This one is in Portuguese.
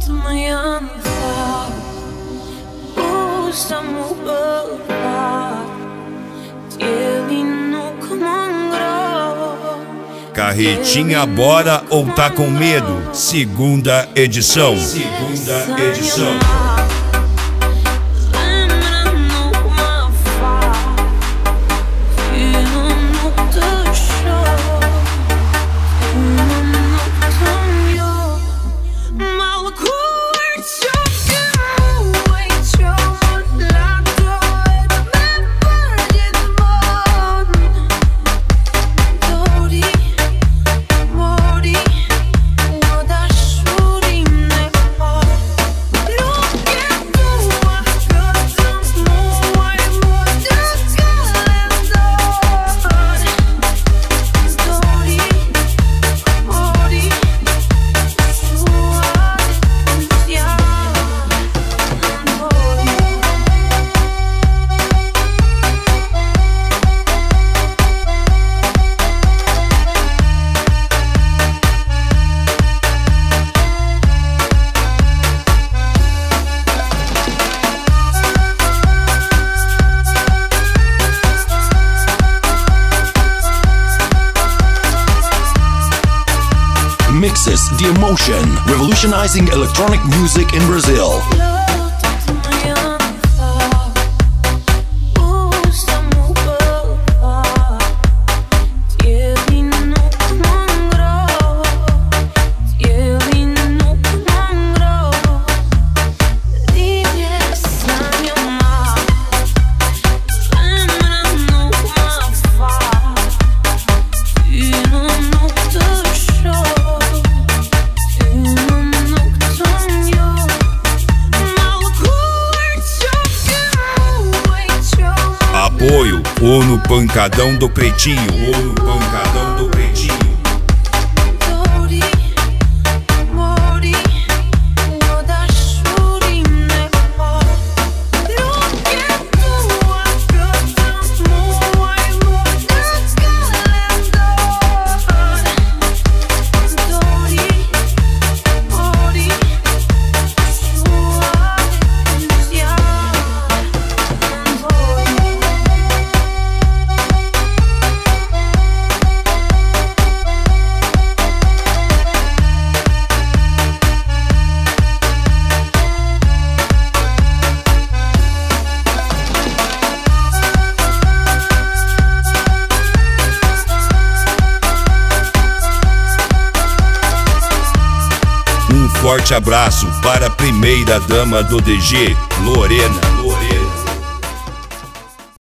Carretinha bora ou tá com medo? Segunda edição. Segunda edição. Mixes the emotion, revolutionizing electronic music in Brazil. Apoio, ou no pancadão do pretinho, ou no pancadão do pretinho. Um forte abraço para a primeira dama do DG, Lorena.